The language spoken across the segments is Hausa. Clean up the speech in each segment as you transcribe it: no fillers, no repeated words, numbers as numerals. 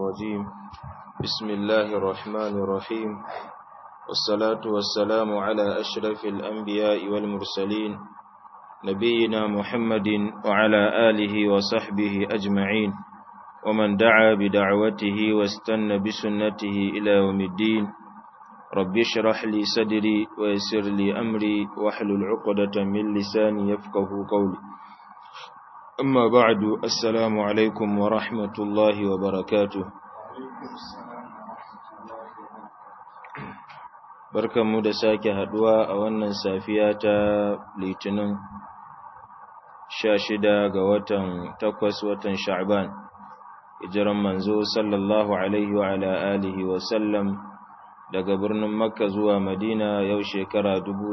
الرجيم بسم الله الرحمن الرحيم والصلاة والسلام على أشرف الأنبياء والمرسلين نبينا محمد وعلى آله وصحبه أجمعين ومن دعا بدعوته واستنى بسنته إلى يوم الدين رب اشرح لي صدري ويسر لي أمري واحلل عقدة من لساني يفقه قولي أما بعد السلام عليكم ورحمة الله وبركاته barkanmu da sake haduwa a wannan safiya ta litinin 16 ga watan 8 watan sha'ban hijiran manzo sallallahu alaihi wa ala alihi wa sallam daga birnin makka zuwa madina yau shekara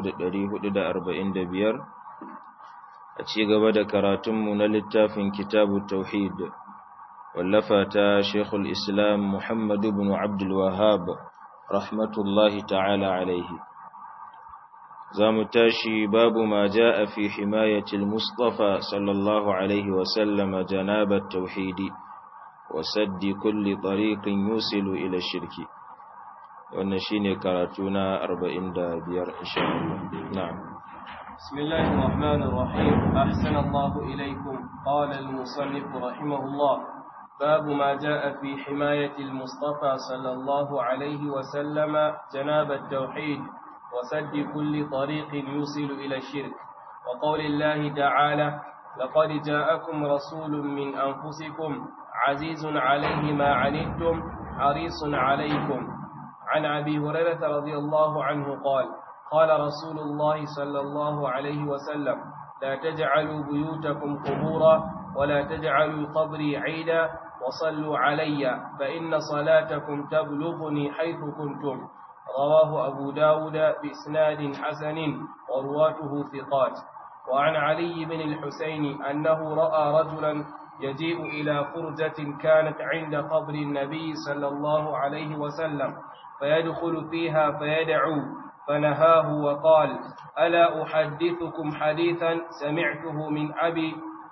1445 a ci gaba da karatunmu na littafin kitabu tauhid wallafa ta shekul islam muhammad ibn abdul wahhab rahmatullahi ta'ala alaihi zamu tashi babu ma jaa fi himayati al-mustafa sallallahu alaihi wa sallam janabat tauhidi wa saddi kulli tariqin yusilu ila shirki wannan shine karatu na 45 insha Allah na'am bismillahir rahmanir rahim ahsanallahu ilaykum qala al-musannif rahimahullah باب ما جاء في حماية المصطفى صلى الله عليه وسلم جناب التوحيد وسد كل طريق يوصل إلى الشرك وقول الله تعالى لقد جاءكم رسول من أنفسكم عزيز عليه ما عنتم حريص عليكم عن أبي هريرة رضي الله عنه قال قال رسول الله صلى الله عليه وسلم لا تجعلوا بيوتكم قبورا ولا تجعلوا قبري عيدا وصلوا علي فإن صلاتكم تبلغني حيث كنتم رواه أبو داود بإسناد حسن ورواته ثقات وعن علي بن الحسين أنه رأى رجلا يجيء إلى فرجة كانت عند قبر النبي صلى الله عليه وسلم فيدخل فيها فيدعو فنهاه وقال ألا أحدثكم حديثا سمعته من أبي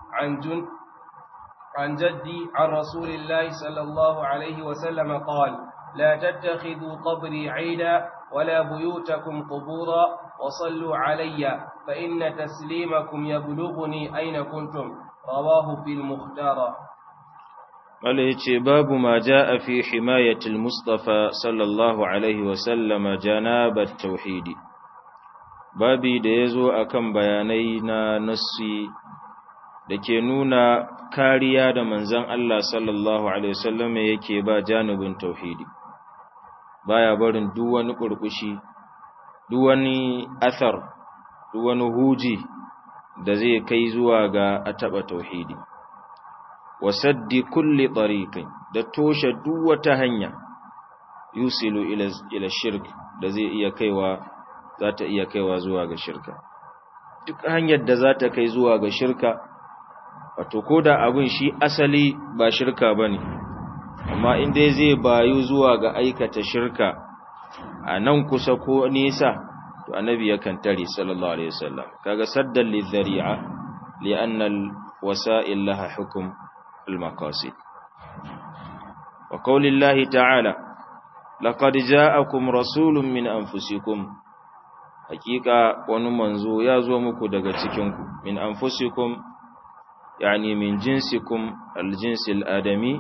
عن جدي عن رسول الله صلى الله عليه وسلم قال لا تتخذوا قبري عيدا ولا بيوتكم قبورا وصلوا علي فإن تسليمكم يبلغني أين كنتم رواه في المختار باب ما جاء في حماية المصطفى صلى الله عليه وسلم جناب التوحيد babi da yazo akan bayanai na nassi da ke nuna kariya da manzon Allah sallallahu alaihi wasallam yake ba janibin tauhidi baya barin duk wani kurkushi duk wani athar duk wani huji da zai kai zuwa ga ataba tauhidi wasaddi kulli tariqin da toshe duk wata hanya yusilu ila shirk da zai iya kaiwa za ta iya kaiwa zuwa ga shirka duk hanyar da za ta kai zuwa ga shirka wato koda abin shi asali ba shirka bane amma inda zai bayu zuwa ga aikata shirka a nan kusa ko nesa to annabi yakan tare sallallahu alaihi wasallam kaga saddan lidhari'a li'anna alwasa'il laha hukm almaqasid wa qaulillahi ta'ala laqad ja'akum rasulun min anfusikum hakika wani manzo ya zo muku daga cikinku min anfusikum yani min jinsikum aljinsil adami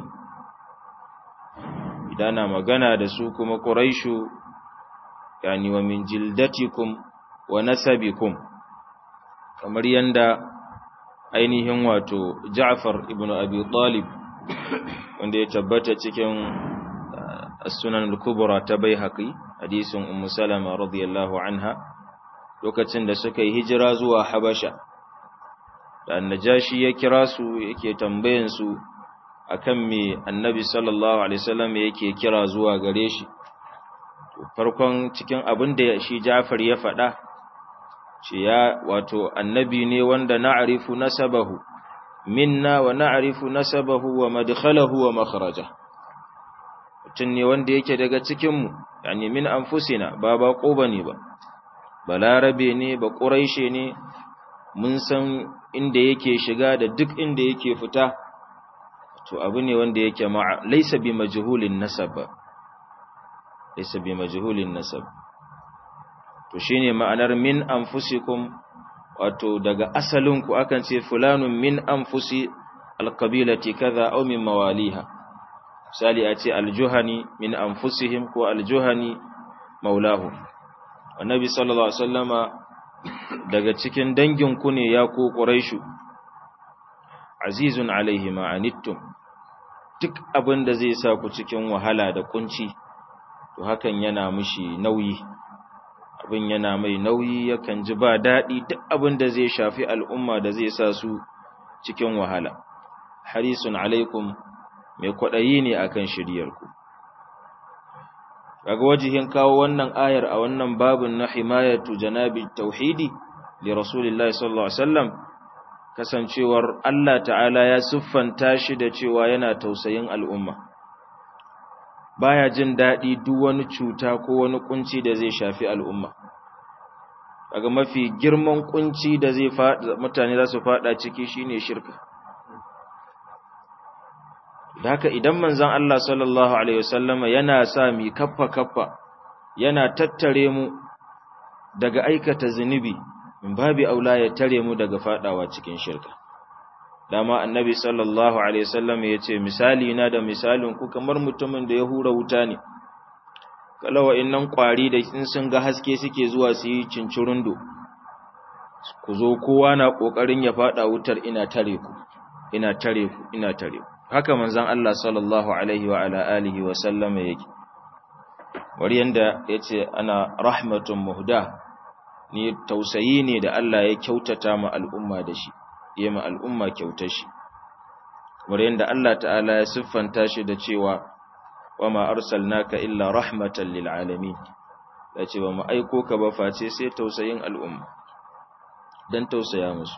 idan na magana da su kuma quraishu yani wa min jildatikum wa nasabikum kamar yanda ainihin wato Ja'far ibn Abi Talib wanda ya tabbata cikin as-Sunan al-Kubra ta Baihaqi hadisin Ummu Salama radiyallahu anha lokacin da suka yi hijira zuwa Habasha da Najashi ya kira su yake tambayan su akan me Annabi sallallahu alaihi wasallam yake kira zuwa gare shi farkon cikin abin da shi Ja'far ya faɗa ce ya wato annabi ne wanda na'rifu nasabahu minna wa na'rifu nasabahu wa madkhalahu wa makhrajahu mutun ne wanda yake daga cikin mu yani min anfusina ba bako bane ba balarabe ne ba quraishe ne mun san inda yake shiga da duk inda yake fita to abu ne wanda yake laysa bi majhulin nasab, laysa bi majhulin nasab. To shine ma'anar min anfusikum, wato daga asalinku akan ce fulanun min anfusi alqabilati kaza aw min mawaliha. Misali a ce aljuhani min anfusihim ko aljuhani maulahu. Annabi sallallahu alaihi wasallama daga cikin danginku ne ya ku quraishu, azizun alaihi ma anittum, duk abin da zai sa ku cikin wahala da kunci to hakan yana mishi nauyi, abin yana mai nauyi, yakan ji ba daɗi duk abin da zai shafi al'umma da zai sa su cikin wahala. Harisun alaikum, mai kwaɗayi ne akan shiryarku. Daga wajihin kawo wannan ayar a wannan babin na himayatu janabi tauhidi li Rasulillahi sallallahu alaihi wasallam, kasancewar Allah ta'ala ya siffanta shi da cewa yana tausayin al'umma, baya jin daɗi duk wani cuta ko wani kunci da zai shafi al'umma. Daga mafi girman kunci da mutane za su fada ciki shine shirka. Da haka idan manzon Allah sallallahu alaihi wasallama yana sa mi kaffa yana tattare mu daga aikata zunubi, min babi aula ya tare mu daga fadawa cikin shirka. Dama annabi sallallahu alaihi wasallama yace misali na da misalin ku kamar mutumin da ya hura wuta ne. Kalawa innan kwari da in sun ga haske suke zuwa su yi cincirundo, ku zo kowa na kokarin ya fada wutar, ina tare ku. Haka manzon Allah sallallahu alaihi wa ala alihi wa sallama yake. Wari yanda yace ana rahmatun muhda, ni tausayi ne da Allah ya kyautata ma al'umma da shi, yayi ma al'umma kyautar shi. Kamar yanda Allah ta'ala ya siffanta shi da cewa wama arsalnaka illa rahmatan lil alamin, yace ba mu aiko ka ba face sai tausayin al'umma, dan tausaya musu.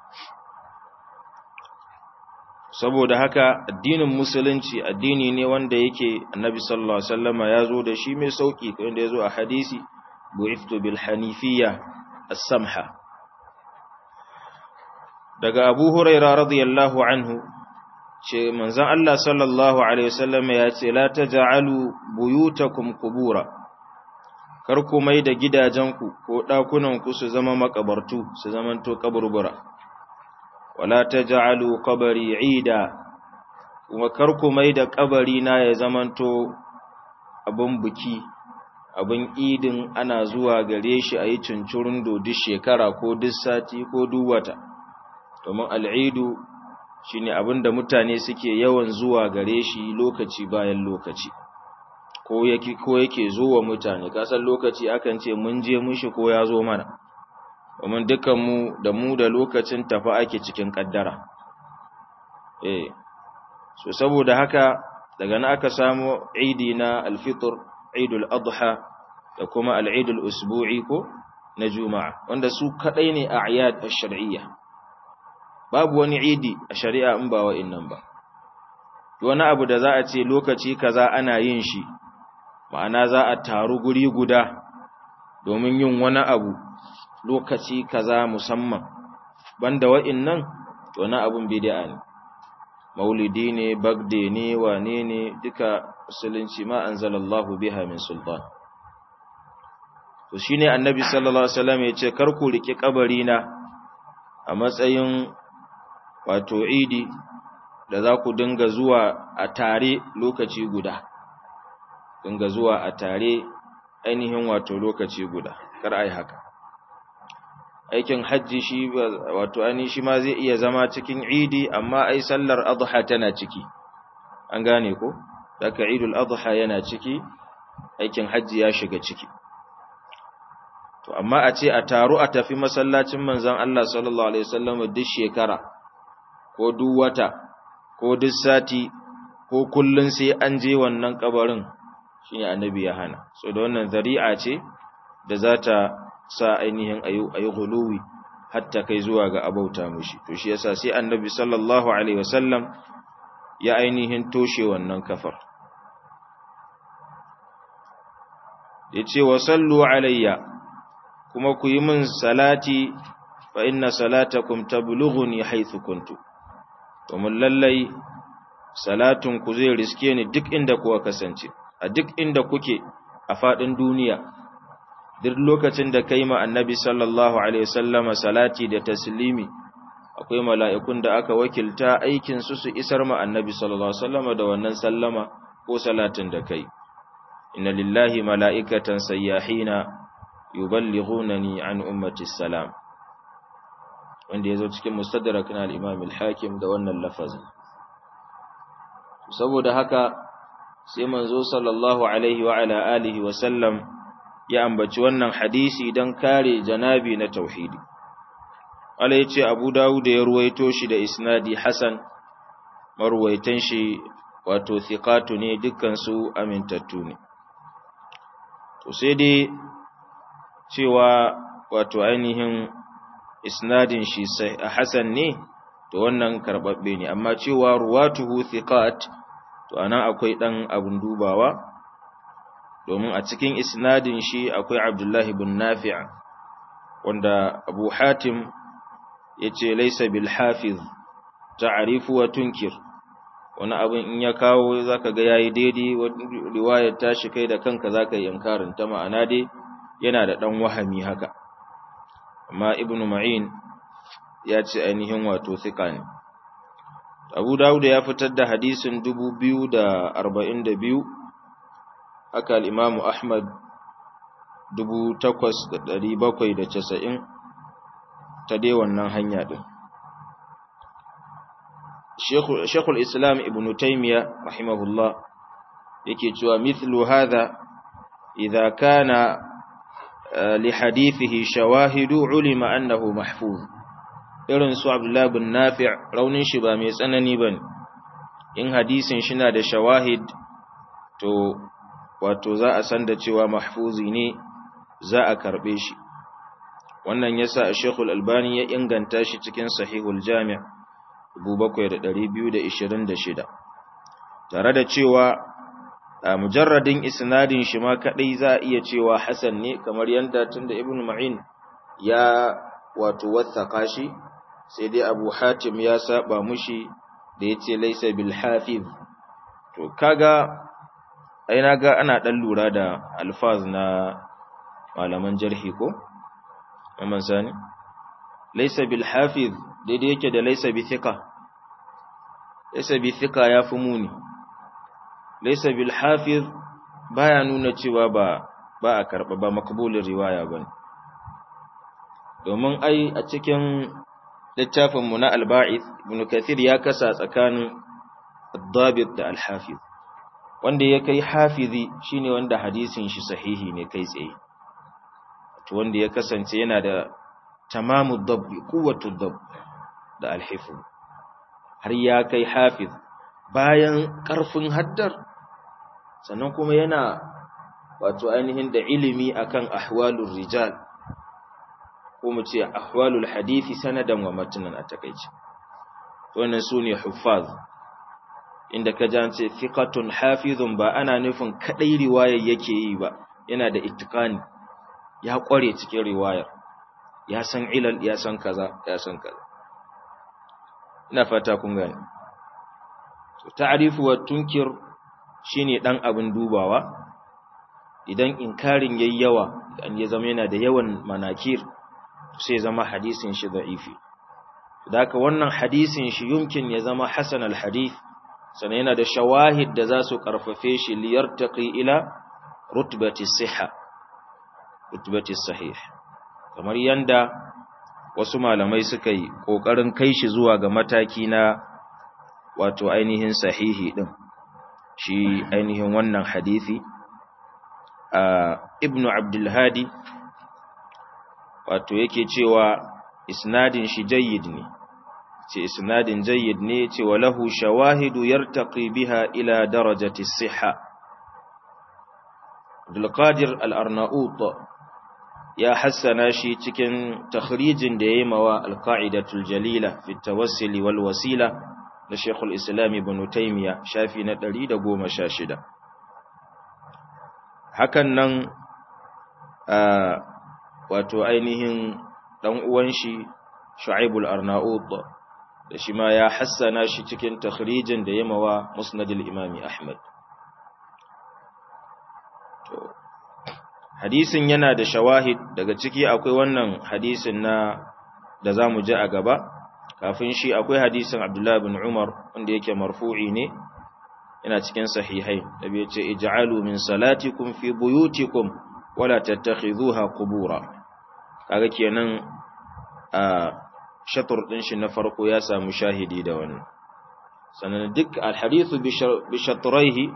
Saboda haka addinin musulunci addini ne wanda yake annabi sallallahu alaihi wasallama ya zo da shi mai sauki, wanda ya zo a hadisi bu'iftu bil hanifiyya as-samha. Daga Abu Hurairah radiyallahu anhu ce manzon Allah sallallahu alaihi wasallama ya ce la taj'alu buyutakum qubura, kar ku mai da gidajenku ko dakunanku su zama makabartu, su zamanto kaburbura. Wala taj'alu qabri 'ida, kuma kar ku mai da kabari na ya zamanto abun buki, abun idin ana zuwa gare shi ayi cincirundo duk shekara ko duk sati ko duk wata. Domin al'idu shine abinda mutane suke yawan zuwa gare shi lokaci bayan lokaci, ko yake zuwa mutane. Kasan lokaci akan ce mun je mushi ko ya zo mana, domin dukanmu da lokacin tafi ake cikin kaddara. So saboda haka daga nan aka samu idi na alfitr, idul adha, da kuma al'idul usbu'i ko na juma'a, wanda su kadai ne a a'yad ash-shar'iyya. Babu wani idi a shari'a in ba wa'innan ba. Wani abu da za a ce lokaci kaza ana yin shi, ma'ana za a taru guri guda domin yin wani abu lokaci kaza musamman, banda wa'innan to na abun bid'a ne. Maulidi ne, bagde ne, wane ne, duka musulunci ma anzalallahu biha min sultan. To shine annabi sallallahu alaihi wasallam ya ce kar ku riki kabari na a matsayin wato idi da za ku dinga zuwa a tare lokaci guda, dinga zuwa a tare ainihin wato lokaci guda, kar ai haka. Aikin hajji shi wato ani shi ma zai iya zama cikin idi, amma ai sallar adha tana ciki, an gane ko? Daga idul adha yana ciki, aikin hajji ya shiga ciki. To amma a ce a taru a tafi masallacin manzon Allah sallallahu alaihi wasallam duk shekara ko duk wata ko duk sati ko kullun sai an je wannan kabarin, shine annabi ya hana. So da wannan zari'a ce da za ta sa ainihin ayi guluwi hatta kai zuwa ga abauta mushi. To shi yasa sai annabi sallallahu alaihi wasallam ya ainihin toshe wannan kafar, yace wa sallu alayya, kuma ku yi min salati, fa inna salatakum tablughuni haythu kuntu, domin lallai salatun ku zai riske ni duk inda kuka kasance a duk inda kuke a fadin duniya duk lokacin da kai ma annabi sallallahu alaihi wasallama salati da taslimi akwai mala'ikun da aka wakilta aikin su isar ma annabi sallallahu alaihi wasallama da wannan sallama ko salatin da kai inna lillahi mala'ikatan sayyahina yuballighunani an ummati salam wanda yazo cikin mustadrak na al-imam al-hakim da wannan lafazin saboda haka sai manzo sallallahu alaihi wa ala alihi wa sallam ya ambaci wannan hadisi dan kare janabi na tauhidi Allah yace Abu Dawud ya ruwaito shi da isnadi hasan marwaitan shi wato thiqatu ne dukkan su amintattu ne to sai dai cewa wato ainihin isnadin shi sai hasan ne to wannan karbabbe ne amma cewa ruwatuhu thiqat to anan akwai dan abun dubawa domin a cikin isnadin shi akwai Abdullah ibn Nafi' wanda Abu Hatim yace laysa bil hafiz ta'rifu wa tunkir wani abin in ya kawo zaka ga yayi daidai riwayar tashi kai da kanka zaka yi inkarin ta ma'ana dai yana da dan wahami haka amma Ibn Ma'in ya ce ainihin wato thiqa ne Abu Dawud ya fitar da hadisin 2042 haka al-Imam Ahmad 8790 ta dai wannan hanya din Sheikhul Islam Ibn Taymiyyah rahimahullah yake cewa mithlu hadha idha kana li hadithihi shawahidu ulima annahu mahfuz irin su Abdullah bin Nafi' raunin shi ba mai tsanani bane in hadisin shi na da shawahid to wato za a san da cewa mahfuzi ne za a karbe shi wannan yasa Sheikh Al-Albani ya inganta shi cikin Sahihul Jami' 7226 tare da cewa mujarradin isnadin shi ma kadai za a iya cewa hasan ne kamar yanda tunda Ibn Ma'in ya wato wathaka shi sai dai Abu Hatim ya saba mushi da yace laysa bil hafiz to kaga ai naga ana dan lura da alfaz na malaman jarhi ko amma sani laysa bil hafiz daidai yake da laysa bi thiqa yafi muni laysa bil hafiz baya nuna cewa ba a karba ba makbulin riwaya bane domin ai a cikin littafin mu na al-Ba'ith Ibn Kathir ya kasa tsakanin ad-dabit da al-hafiz wanda ya kai hafizi shine wanda hadisin shi sahihi ne kai tsaye to wanda ya kasance yana da tamamu dabb quwwatu dabb da al-hifz har ya kai hafiz bayan karfin haddar sannan kuma yana wato ainihin da ilimi akan ahwalur rijal ko mu ce ahwalul hadisi sanadan wa matnan a takeice wannan sune huffaz inda ka jance thiqatun hafizun ba ana nufin kadai riwayar yake yi ba yana da ittiqani ya kware cikin riwayar ya san ilal ya san kaza ina fata kun gane to ta'rifu wa tunkir shine dan abin dubawa idan inkarin yayi yawa dan ya zama yana da yawan manakir sai zama hadisin shi da'ifi haka wannan hadisin shi yumkin ya zama hasan al-hadith sannan yana da shawahid da za su karfafe shi liyartaqi ila rutbati sihha rutbati sahih kamar yanda wasu malamai suka yi kokarin kai shi zuwa ga mataki na wato ainihin sahihi din shi ainihin wannan hadisi ibnu abdul hadi wato yake cewa isnadin shi jayyid ne ce isnadin jayyid ne ce walahu shawahidu yartaqi biha ila darajati as-sihha Abdul Qadir al-Arnaut ya hassana shi cikin takhrijin da yayi mawa al-qa'idatul jalila fi at-tawassul wal wasila da Sheikhul Islam Ibn Taymiyyah shafi na 116 hakan nan wato ainihin dan uwan shi Shu'aib al-Arnaut da shi ma ya hassana shi cikin takhrijin da yamawa musnadul imami Ahmad. To hadisin yana da shawahid, daga ciki akwai wannan hadisin da zamu ji a gaba. Kafin shi akwai hadisin Abdullah ibn Umar wanda yake marfu'i ne, yana cikin sahihai, da bai ce ij'alu min salatikum fi buyutikum wala tattakhidhuha qubura. Kaga kenan a shatur din shi na farko ya samu shahidi da wannan. Sannan duk alhadithu bi shatraihi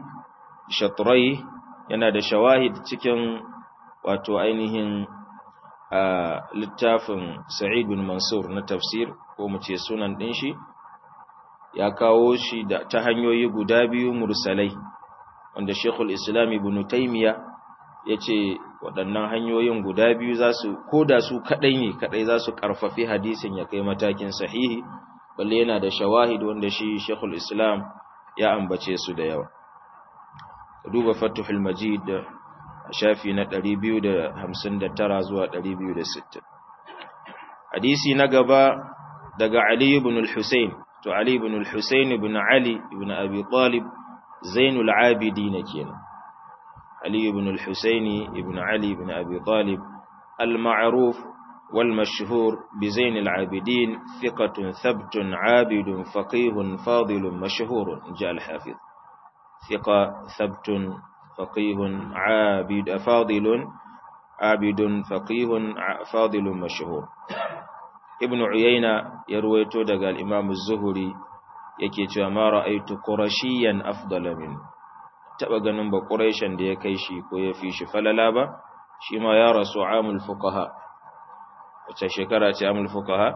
yana da shawahid cikin wato ainihin littafin Sa'id bin Mansur na tafsir, ko mu ce sunan din shi, ya kawo shi ta hanyoyi guda biyu mursalai, wanda Sheikhul Islam Ibn Taymiyyah yace waɗannan hanyoyin guda biyu koda su kadai za su karfafi hadisin ya kai matakin sahihi, balle yana da shawahid wanda shi Sheikhul Islam ya ambace su da yawa. Duba Fathul Majid shafi na 259 zuwa 260. Hadisi na gaba daga Ali ibn al-Husayn, to Ali ibn al-Husayn ibn Ali ibn Abi Talib Zainul Abidin kenan. Ali ibn al-Husayn ibn Ali ibn Abi Talib al-ma'ruf wal mashhur bi Zainul Abidin, thiqatun thabtun abidun faqihun fadilun mashhurun, ja al-Hafiz. Thiqa thabtun faqihun abid fadilun abidun faqihun fadilun mashhur. Ibn Uyayna ya ruwaito daga al-Imam az-Zuhri yake cewa ma ra'aytu qurashiyan afdala min, taba ganin ba quraishan da ya kai shi ko ya fi shi falala ba. Shi ma ya rasu amul fuqaha. Wace shekara ce amul fuqaha?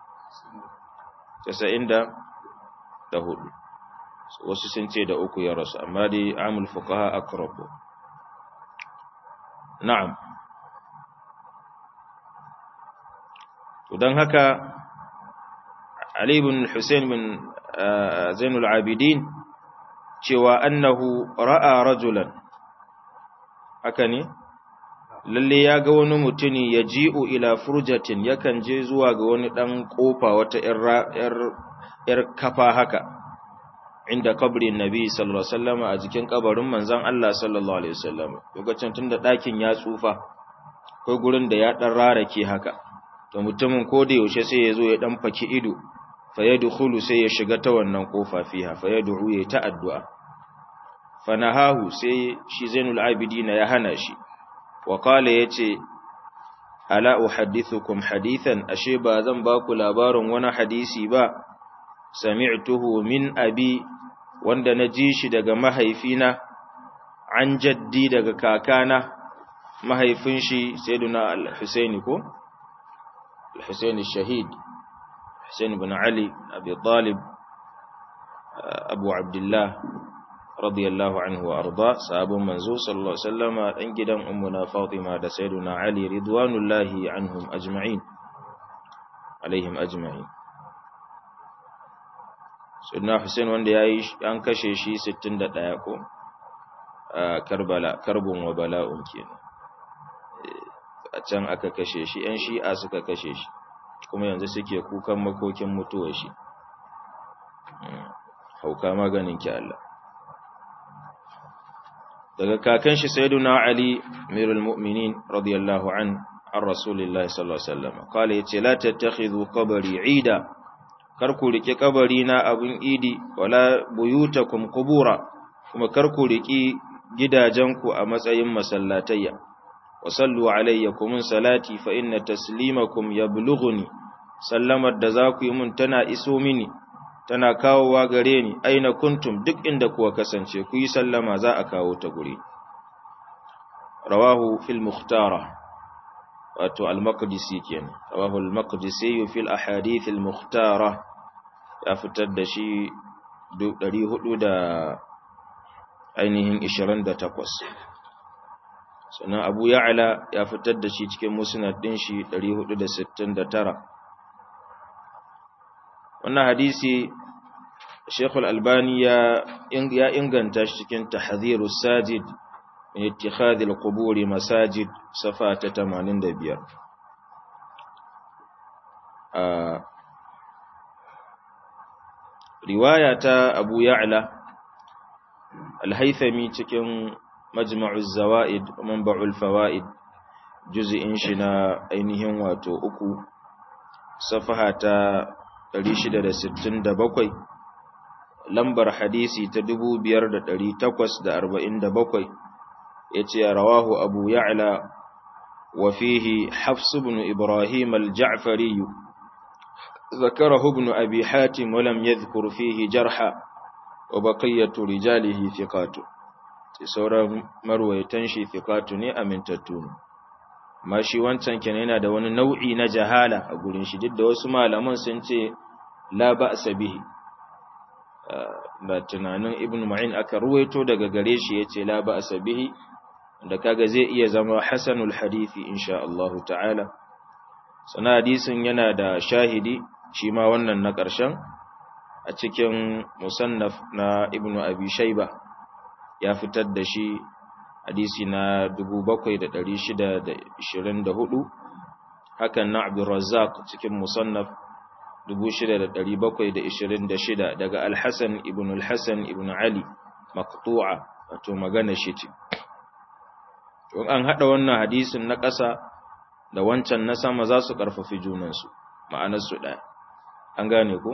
94. Wasu sun ce da uku ya rasu, amma dai amul fuqaha aqrabu. Na'am. To dan haka Ali ibn Husayn bin Zainul Abidin cewa annahu ra'a rajulan, haka ne, lalle ya ga wani mutuni yaji'u ila furjatin, yakan je zuwa ga wani dan kofa, wata yar kafa haka, inda kabrin nabi sallallahu alaihi wasallam, a jikin kabarin manzon Allah sallallahu alaihi wasallam. Lokacin tunda dakin ya tsufa, akwai gurin da ya dan rarake haka, to mutumin ko da yaushe sai ya zo ya dan faki ido, fa yadkhulu, sai ya shiga ta wannan kofa fiha, fa yad'u, ya ta addu'a. Fa nahahu, sai shi Zainul Abidin ya hana shi, wa qala, yace ala uhaddithukum hadithan, ashe ba zan ba ku labarin wani hadisi ba, sami'tuhu min abi, wanda na ji shi daga mahaifina, an jaddi, daga kakana, mahaifin shi sayyiduna al-Husaini ko al-Husaini shahid Husain ibn Ali Abi Talib Abu Abdullah radiyallahu anhu wa arda, sahabban manzo sallallahu alaihi wasallam, dan gidan ummuna Fatima da sayyiduna Ali ridwanullahi anhum ajma'in, alaihim ajma'in. Sayyidina Husain wanda yayi an kashe shi 61 ko Karbala, karbun wa bala'un kenan. A can aka kashe shi, ‘yan shi'a suka kashe shi, kuma yanzu suke kukan makokin mutuwar shi. Hauka maganin ki Allah. Daga kakan shi sayyiduna Ali amirul mu'minin radiyallahu an Rasulullah sallallahu alaihi wasallam, kala yace la tattakhidhu qabri 'ida, kar ku rike kabari na abun idi, wala buyutakum qubura, kuma kar ku riki gidajenku a matsayin masallatayya. Wa sallu alayya, kumun salati, fa inna taslimakum yablughuni, sallamar da za ku yi mun tana iso mini, tana kawowa gare ni, aina kuntum, duk inda kuwa kasance, ku yi sallama za a kawo ta guri. Rawahu fil Mukhtara, wato al-Maqdisi kenan, rawahu al-Maqdisi fil ahadith al-Mukhtara, ya fitar da shi 428. Sannan Abu Ya'la ya fitar da shi cikin musnad din shi 469. Wannan hadisi Sheikh Al-Albani ya inganta shi cikin Tahdhirus Sajid min ittikhadhi al-qubur masajid, safa ta 85. riwaya ta Abu Ya'la al-Haythami cikin Majma'uz Zawaid wa Manba'ul Fawaid juz'in shi na ainihin wato 3 safaha ta 667 lambar hadisi ta 5847 yace rawahu Abu Ya'la wa fihi Hafs ibn Ibrahim al-Ja'fari ذكره ابن أبي حاتم ولم يذكر فيه جرحا وبقية رجاله ثقات سورة مروي تنشي ثقات أمن تتون ما شي وانتان كان yana da wani nau'i na jahala a gurin shi duk da wasu malaman sun ce la ba'sa bihi da tunanin ibn Ma'in aka ruwaito daga gare shi yace la ba'sa bihi da kaga zai iya zama hasanul hadisi insha Allah ta'ala sana hadisin yana da shahidi shi ma wannan na ƙarshen a cikin musannaf na ibn Abi Shayba ya fitar da shi hadisi na 7624 hakan na Abdul Razzaq cikin musannaf 6726 daga Al-Hasan ibn Ali maqtu'a wato magana shi ce to an hada wannan hadisin na ƙasa da wancan na sama za su ƙarfafi junansu ma'anarsu ɗaya an gane ku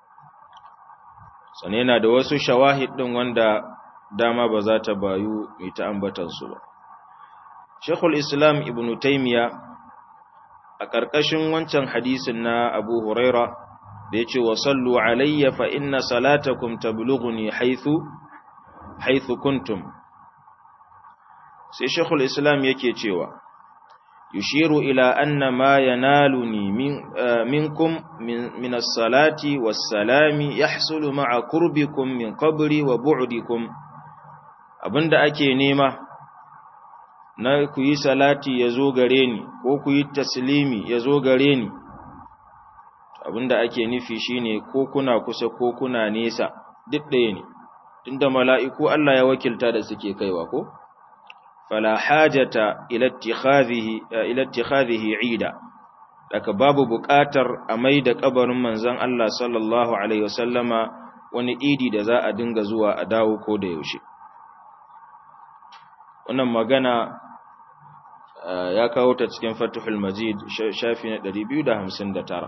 sane yana da wasu shawahid ɗin wanda dama ba za ta bayu mai ta ambatansu ba Sheikhul Islam Ibn Taymiyyah a ƙarƙashin wancan hadisin na Abu Huraira da yace wa sallu alayya fa inna salatakum tablughuni haythu kuntum sai Sheikhul Islam yake cewa yushiru ila anna ma yanaluni minkum min as-salati was-salami yahsulu ma'a qurbikum min qabri wa bu'dikum abinda ake nema na ku yi salati yazo gare ni ko ku yi taslimi yazo gare ni abinda ake nufi shine ko kuna kusa ko kuna nesa duk ɗaya ne tunda mala'iku Allah ya wakilta da suke kaiwa ko fala hajata ila ittikhadhihi ida daga babu buƙatar a mai da kabarin manzon Allah sallallahu alaihi wasallama wani idi da za a dinga zuwa a dawo ko da yaushe wannan magana ya kawo ta cikin Fathul Majid shafi na 259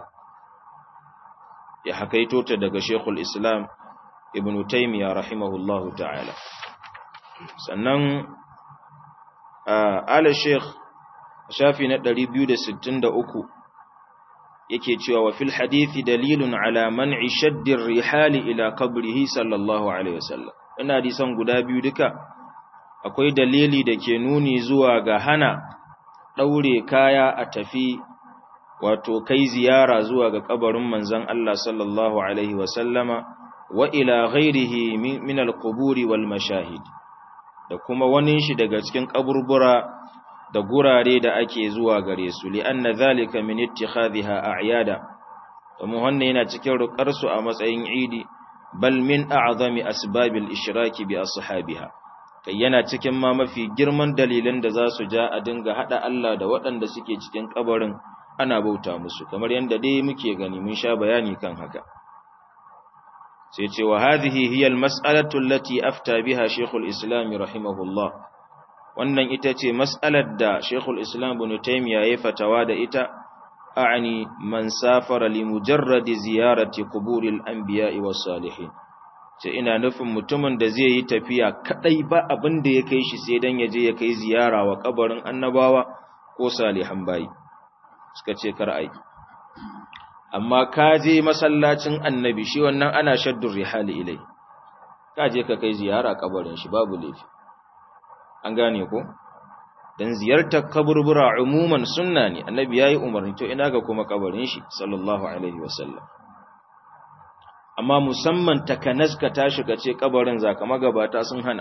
ya hakaito ta daga Sheikhul Islam Ibn Taymiyyah rahimahullahu ta'ala sannan ala sheikh shafi na 263 yake cewa wa fil hadithi dalilun ala man'i shaddir rihali ila qabrihi sallallahu alaihi wasallam ina hadisan guda biyu duka akwai dalili da ke nuni zuwa ga hana daure kaya a tafi wato kai ziyara zuwa ga kabarin manzon Allah sallallahu alaihi wasallama wa ila ghairihi min al-quburi wal mashahid da kuma wani shi daga cikin kaburbura da gurare da ake zuwa gare su li anna zalika min ittikhadhiha a'yada kuma wannan yana cikin rukar su a matsayin idi bal min a'zami asbabil ishraki bi ashabiha kai yana cikin ma mafi girman dalilan da za su ja a dinga hada Allah da waɗanda suke cikin kabarin ana bauta musu kamar yanda dai muke gani mun sha bayani kan haka sai ce wa hadhihi hiya almas'alatu allati afta biha Sheikhul Islam rahimahullah wannan ita ce mas'alar da Sheikhul Islam Ibn Taymiyyah ya fatawa da ita a'ani man safara li mujarradi ziyarati quburil anbiya'i was salihin ce ina nufin mutumin da zai yi tafiya kadai ba abin da ya kai shi sai dan yaje ya kai ziyara wa kabarin annabawa ko salihan bayi suka ce kar ai amma ka je masallacin annabi shi wannan ana shaddur rihali ilai ka je ka kai ziyara kabarin shi babu laifi an gane ko dan ziyartar kaburbura umuman sunna ne annabi yayi umarni to ina ga kuma kabarin shi sallallahu alaihi wasallam amma musamman takanas ka tashi ka ce kabarin zaka magabata sun hana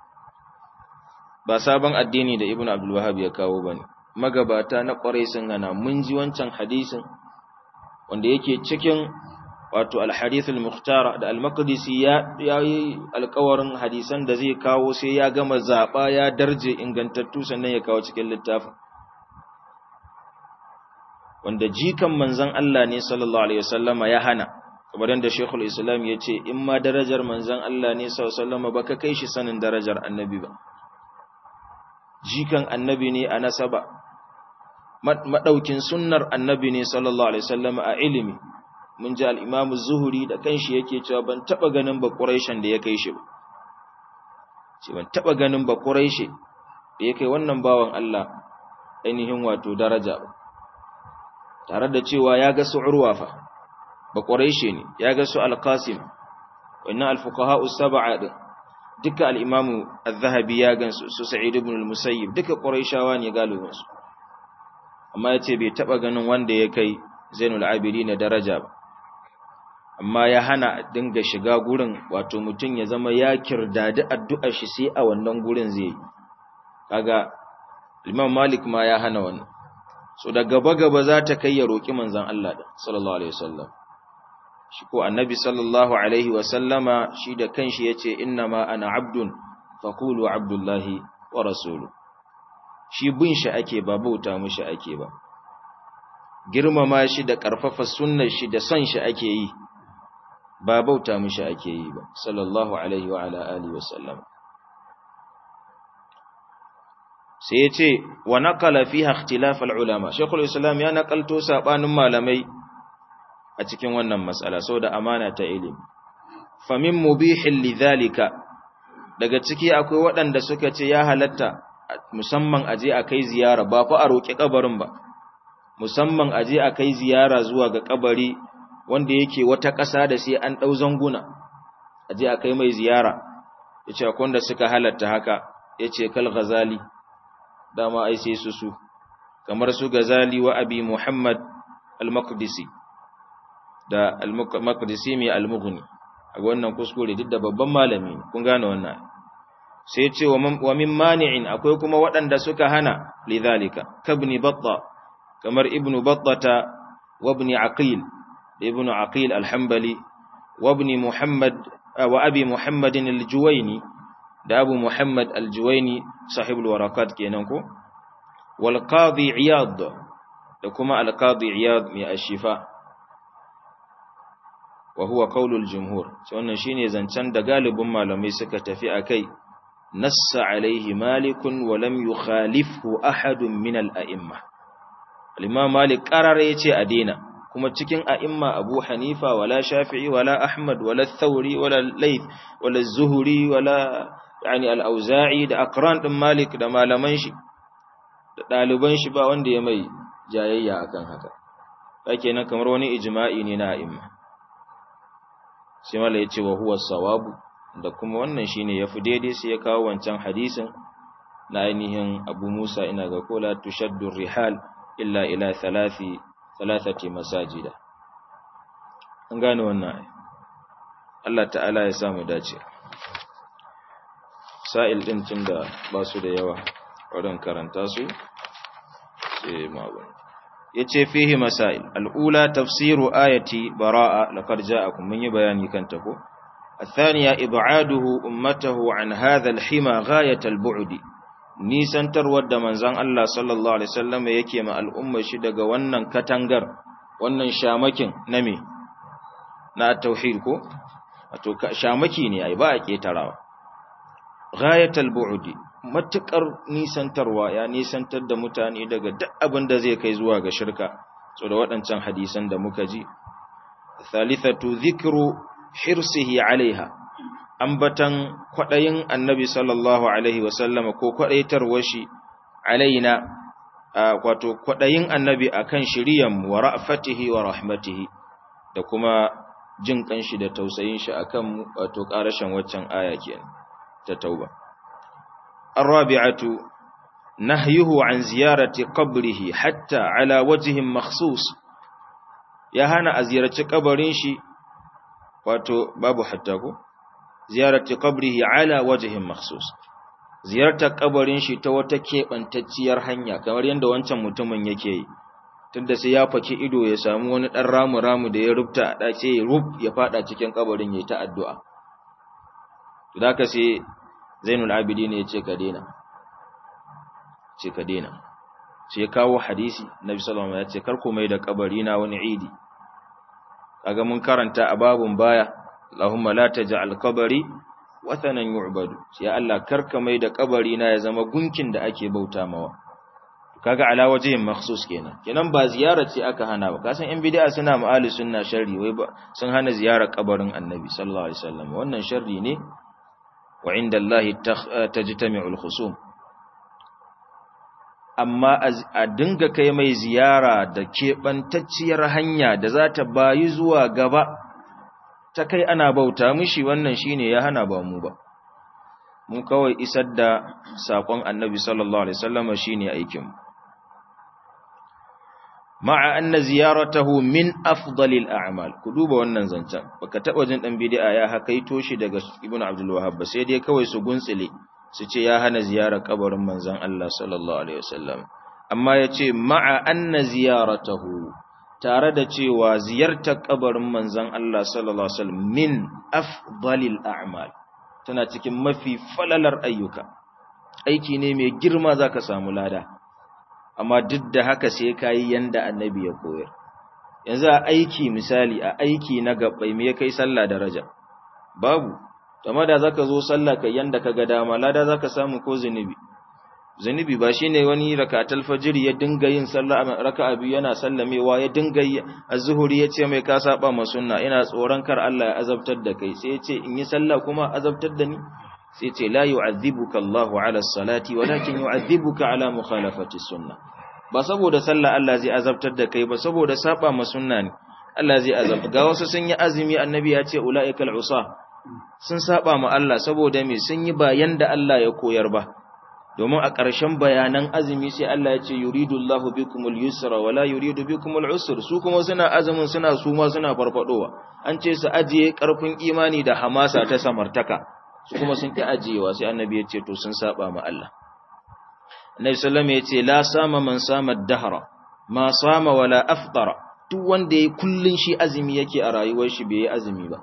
ba sabon addini da ibnu abdul wahhab ya kawo bane magabata na kwarai sun hana mun ji wancan hadisin wanda yake cikin wato al-hadith al-mukhtar da al-maqdisi ya yi alƙawarin hadisan da zai kawo sai ya gama zaba ya darje ingantattu sannan ya kawo cikin littafin wanda jikan manzon Allah ne sallallahu alaihi wasallama ya hana kamar yadda Sheikhul Islam ya ce in ma darajar manzon Allah ne sallallahu alaihi wasallam baka kai shi sanin darajar annabi ba, jikan annabi ne a nasaba, madaukin sunnar annabi ne sallallahu alaihi wasallam a ilimi. Mun ji al-Imam az-Zuhri da kanshi yake cewa ban taba ganin ba Quraishan da ya kai shi ba, ce ban taba ganin ba Quraishi da ya kai wannan bawan Allah ainihin wato daraja ba, tare da cewa ya ga su Urwa fa ba Quraishi ne, ya ga su Al-Qasim, wannan al-fuqaha as-sab'a din duka al-Imam az-Zahabi ya gansu, su Sa'id ibn al-Musayyib duka Quraishawa ne galibin su, amma yace bai taba ganin wanda ya kai Zainul Abidin daraja ba. Amma ya hana dinga shiga gurin, wato mutun ya zama ya kirdadi addu'ar shi sai a wannan gurin zai yi. Kaga Imam Malik ma ya hana wannan. So da gaba za ta kai ya roki manzon Allah da sallallahu alaihi wasallam. Shi ko annabi sallallahu alaihi wasallama shi da kanshi yace inna ma ana abdun faqulu abdullahi wa rasuluhu. Shi bin shi ake ba, bauta mishi ake ba. Girmama shi da karfafa sunnar shi da son shi ake yi, ba bauta mishi ake yi ba sallallahu alaihi wa ala alihi wasallam. Sai yace wa naqala fiha ikhtilaf al-ulama. Sheikhul Islam ya nakalto sabanin malamai a cikin wannan mas'ala saboda amana ta ilimi. Fa min mubihin lidhalika, daga ciki akwai waɗanda suka ce ya halatta musamman aje a kai ziyara, ba fa a roki kabarin ba, musamman aje a kai ziyara zuwa ga kabari wanda yake wata ƙasa da sai an ɗau zanguna, aje a kai mai ziyara. Yace akwai wanda suka halatta haka, yace kal Ghazali, dama ai sai su kamar su Ghazali wa Abi Muhammad al-Maqdisi da al-Maqdisi mai al-Mughni. A wannan kuskure duk da babban malami kun gane wannan. Sai yace wa min mani'in, akwai kuma waɗanda suka hana lidhalika kabni Battah, kamar Ibn Battah wa Ibn Aqil, Ibn Aqil al-Hanbali wa Ibn Muhammad wa Abi Muhammad al-Juwayni da Abu Muhammad al-Juwayni sahibul warakat kenan ko, wal Qadi Iyad da kuma al-Qadi Iyad mai ash-Shifa, wa huwa qaulul jumhur. Sai wannan shine zancen da galibin malamai suka tafi akai, nassa alaihi malikun wa lam yukhalifhu ahadun min al-a'imma. Al-Imam Malik qarara yace a daina, kuma cikin a'imma Abu Hanifa wala Shafi'i wala Ahmad wala Thawri wala Layth wala Zuhri wala yani al-Auza'i da aqran din Malik da malaman shi da daliban shi ba wanda ya mai jayayya akan haka. Kenan kamar wani ijma'i ne na a'imma. Sai mala yace wa huwa sawabu, da kuma wannan shine yafi daidai. Sai ya kawo wancan hadisin na ainihin Abu Musa, ina ga kola tushaddu rihal illa ila thalathati masajida. An gane wannan. Allah ta'ala ya samu dace. Sa'il din tunda ba su da yawa wadan karanta su sai mabun. Yace fihi masail. Al-ula tafsiru ayati bara'a laqad ja'akum, mun yi bayani kanta ko. الثانية إبعاده أمته عن هذا الحمى غاية البعد. nisantar wadda manzon Allah sallallahu alaihi wasallam yake ma al'umma shi daga wannan katangar, wannan shamakin na me, na tauhid ko, wato shamaki ne ai ba a ketarawa. Ghayatul bu'di, matukar nisantarwa, ya nisantar da mutane daga duk abin da zai kai zuwa ga shirka, so da waɗancan hadisan da muka ji. Thalithatu dhikru hirsihi alaiha, ambatan kwadayin annabi sallallahu alaihi wasallama ko kwadaitarwar shi alaina, wato kwadayin annabi akan shiriyan wa ra'fatihi wa rahmatihi, da kuma jin kanshi da tausayin shi akan wato karashin waccan aya kenan ta tauba. Arabi'atu nahyuhu an ziyarati qabrihi hatta ala wajhin makhsus, ya hana a ziyarci kabarin shi, wato babu hatta ko ziyarati qabrihi ala wajhin makhsus, ziyartar kabarin shi ta wata kebantacciyar hanya, kamar yanda wancan mutumin yake yi, tunda sai ya faki ido ya samu wani dan ramu da ya rubta da sai ya fada cikin kabarin yayi ta addu'a. To haka sai Zainul Abidin ya ce ka daina, sai kawo hadisi Nabi sallallahu alaihi wasallam ya ce kar ku mai da kabari na wani idi, kaga mun karanta a babun baya Allahumma la taj'al qabri wathanan yu'badu ya Allah karka mai da kabari na ya zama gunkin da ake bauta mawa kaga ala wajhin makhsus kenan ba ziyara ce aka hana ba kasan in bid'a suna ma'ali sunna sharri wai ba sun hana ziyarar kabarin annabi sallallahu alaihi wasallam wannan sharri ne wa inda Allah tajtami'ul khusum amma a dinga kai mai ziyara da keɓantacciyar hanya da za ta bayi zuwa gaba ta kai ana bauta mishi wannan shine ya hana ba mu ba mu kawai isar da sakon annabi sallallahu alaihi wasallam shine aikin ma'a anna ziyaratahu min afdalil a'mal ku duba wannan zancen baka taba jin dan bid'a ya hakaito shi daga ibnu abdul wahhab ba sai dai kawai su guntsile su ce ya hana ziyarar kabarin manzon Allah sallallahu alaihi wasallam amma yace ma'a anna ziyaratahu tare da cewa ziyartar kabarin manzon Allah sallallahu alaihi wasallam min afdalil a'mal tana cikin mafi falalar ayyuka aiki ne mai girma zaka samu lada amma duk da haka sai kai yanda annabi ya koyar yanzu a aiki misali a aiki na gabbai me kai sallah daraja babu amma da zaka zo sallah kai yanda kaga dama lada zaka samu ko zanubi ba shine wani rakatul fajr ya dinga yin sallah raka'a biyu yana sallamewa ya dinga yi az-zuhri yace mai ka saba ma sunna ina tsoron kar Allah ya azabtar da kai sai yace in yi sallah kuma azabtar da ni sai yace la yu'adhibuka Allahu 'ala as-salati walakin yu'adhibuka 'ala mukhalafati as-sunnah ba saboda sallah Allah zai azabtar da kai ba saboda saba ma sunna ne Allah zai azabta ga wasu sun yi azumi annabi ya ce ulaikal usa sun saba ma Allah saboda me sun yi bayan da Allah ya koyar ba domin a ƙarshen bayanan azumi sai Allah ya ce yuridullahu bikumul yusra wala yuridu bikumul usra su kuma suna azumin suna suma suna farfadowa an ce su ajiye ƙarfin imani da hamasa ta samartaka su kuma sun ki ajiyewa sai annabi ya ce to sun saba ma Allah annabi sallallahu alaihi wasallam ya ce la sama man sama ad-dahra ma sama wala aftara duk wanda yayi kullun shi azumi yake a rayuwar shi bai yi azumi ba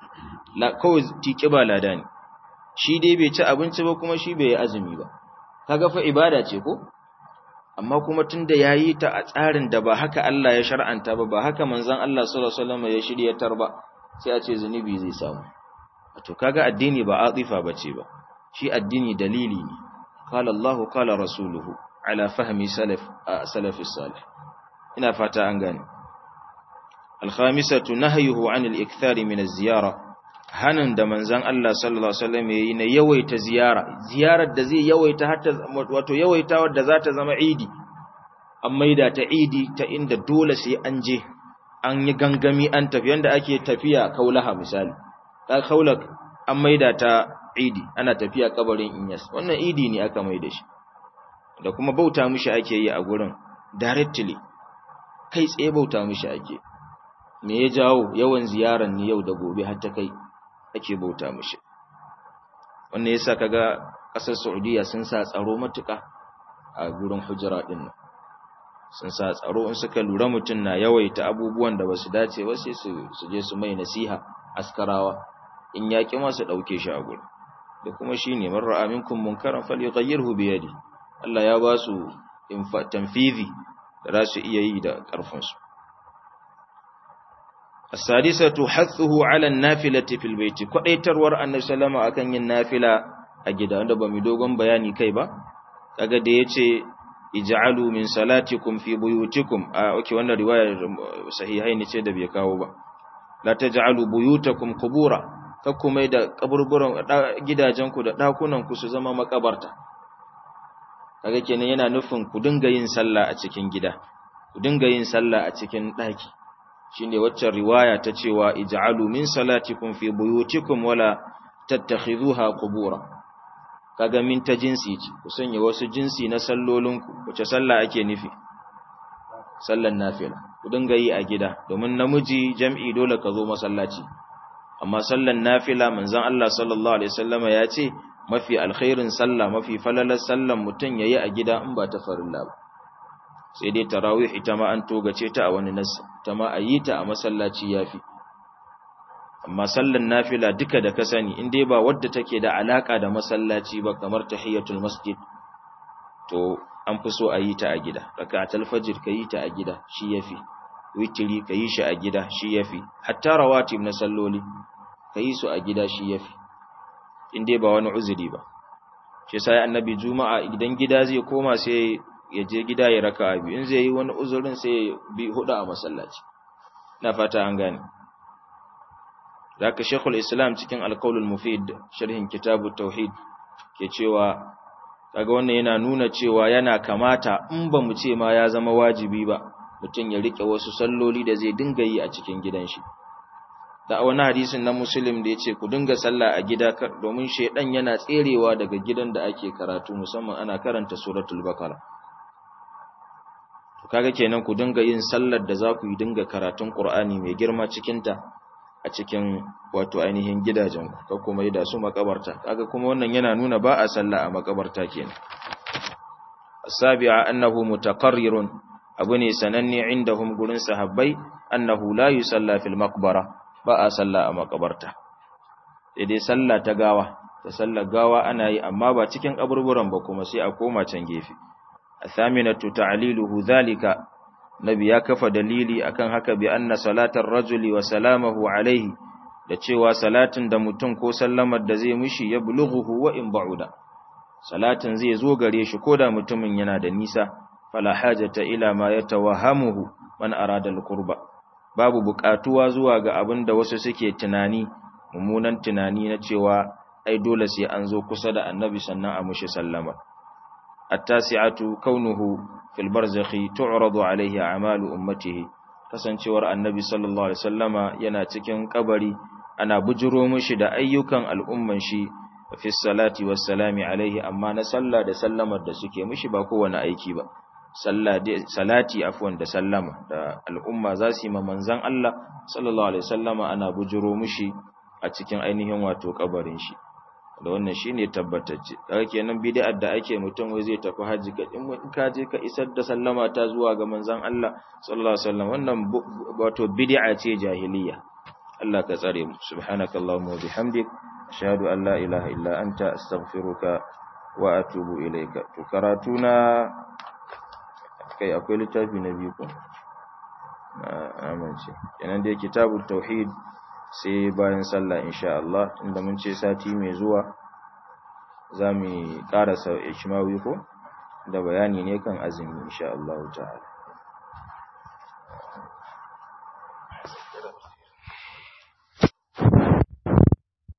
la kawai tiki ba lada ne shi dai bai ci abinci ba kuma shi bai yi azumi ba kaga fa ibada ce ko amma kuma tunda yayi ta a tsarin da ba haka Allah ya shar'anta ba haka manzon Allah sallallahu alaihi wasallam ya shiryatar ba sai a ce zanubi zai samu to kaga addini ba atifa bace ba shi addini dalili ne qala Allah qala rasuluhu ala fahmi salafis salih ina fata an gane al-khamisatu nahyuhu 'an al-ikthar min az-ziyara hanin da manzon Allah sallallahu alaihi wasallam yayi na yawaita ziyarar da zai yawaita hatta wato yawaita wadda za ta zama idi an maida ta idi ta inda dole sai an je an yi gangami an tafi yanda ake tafiya kaulaha misali ka kaulak an maida ta idi ana tafiya kabarin Inyas wannan idi ne aka maida shi da kuma bauta mishi ake yi a gurin directly kai tsaye bauta mishi ake me ya jawo yawan ziyaran ne yau da gobe har ta kai ake bauta mishi wannan yasa kaga kasar Saudiya sun sa tsaro matuka a gurin hujra din nan sun sa tsaro in suka lura mutun na yawaita abubuwan da basu dace ba sai su je su mai nasiha askarawa in yaki ma su dauke shi a gurin da kuma shine man ra'a minkum munkaran falyughayyirhu bi yadi Allah ya ba su tanfizi da za su iya yi da karfin su السادسة حثه على النافلة في البيت كدaitarwar annabi sallama akan yin nafila a gida wanda ba mu dogon bayani kai ba kaga da yace ij'alu min salatikum fi buyutikum okay wannan riwaya sahihain ce da bai kawo ba la taj'alu buyutakum qubura kakkumai da kaburburan gidajenku da dakunan ku su zama makabarta kaga kenan yana nufin ku dinga yin sallah a cikin gida ku dinga yin sallah a cikin daki shine waccan riwaya ta cewa ij'alu min salatikum fi buyutikum wala tattakhidhuha qubura kaga min ta jinsi ce ku sanya wasu jinsi na sallolinku wace sallah ake nufi sallan nafila ku dinga yi a gida domin namiji jam'i dole ka zo masallaci amma sallan nafila manzon Allah sallallahu alaihi wasallama ya ce mafi alkhairin sallah mafi falalar sallan mutun yayi a gida in ba ta farilla ba sai dai tarawih ita ma an togace ta a wani nasi ta ma ayi ta a masallaci yafi amma sallan nafila duka da ka sani in dai ba wadda take da alaka da masallaci ba kamar tahiyatul masjid to an fi so ayi ta a gida rak'atul fajr kai ta a gida shi yafi witiri ka yi shi a gida shi yafi, hatta rawatib na salloli ka yi su a gida shi yafi, in dai ba wani uzuri ba. Shi sai annabi juma'a idan gida zai koma sai ya je gida ya raka'a biyu, in zai yi wani uzurin sai ya bi hudu a masallaci. Na fata an gane. Zaka Sheikhul Islam cikin Al-Qaulul Mufid sharhin Kitabut Tauhid ke cewa kaga wannan yana nuna cewa yana kamata in ba mu ce ma ya zama wajibi ba mutum ya rike wasu salloli da zai dinga yi a cikin gidan shi. Da wani hadisin na Muslim da yace ku dinga sallah a gida domin shedan yana tserewa daga gidan da ake karatu, musamman ana karanta suratul Baqara. To kaga kenan ku dinga yin sallar da za ku yi dinga karatun Qur'ani mai girma cikin ta a cikin wato ainihin gidajen ku, ka kuma da su makabarta. Kaga kuma wannan yana nuna ba a sallah a makabarta kenan. As-sabi'a annahu mutaqarrirun, abu ne sananne indahum gurin sahabbai, annahu la yusalla fil maqbara, ba a sallah a makabarta. Sai dai sallah ta gawa, ta sallar gawa ana yi amma ba cikin kaburburan ba, kuma sai a koma can gefe. Athaminatu ta'liluhu dhalika, nabi ya kafa dalili akan haka bi anna salatar rajuli wa salamahu alaihi, da cewa salatin da mutum ko sallamar da zai mishi ya bulughuhu wa in ba'uda, salatin zai zo gare shi koda mutumin yana da nisa. Fala hajata ila ma yatawahhamuhu man arada al-qurba, babu buƙatuwa zuwa ga abin da wasu suke tunani, mummunan tunani na cewa ai dole sai an zo kusa da annabi sannan a mushi sallama. At-tasi'atu kaunuhu fil barzakhi tu'radu alayhi a'malu ummatihi, kasancewar annabi sallallahu alaihi wasallama yana cikin kabari ana bujuro mishi da ayyukan al'umman shi fi salati wassalami alaihi, amma na sallah da sallamar da suke mishi ba kowane aiki ba. Salati afwan da sallama da al'umma za su yi ma manzon Allah sallallahu alaihi wasallama ana bujuro mishi a cikin ainihin wato kabarin shi. Da wannan shine tabbatacce. Kaga kenan bid'ar da ake mutum wai zai tafi haji ka in ka je ka isar da sallama ta zuwa ga manzon Allah sallallahu alaihi wasallam, wannan wato bid'a ce jahiliya. Allah ka tsare mu. Subhanakallahumma wa bihamdik, ashhadu an la ilaha illa anta, astaghfiruka wa atubu ilayka. To karatuna kai akwai littafi na biyu ko amince kenan dai Kitabut Tauhid sai bayan sallah insha Allah, inda mun ce sati mai zuwa zamu karasa Ishmawi ko da bayani ne kan azumi insha Allah ta'ala.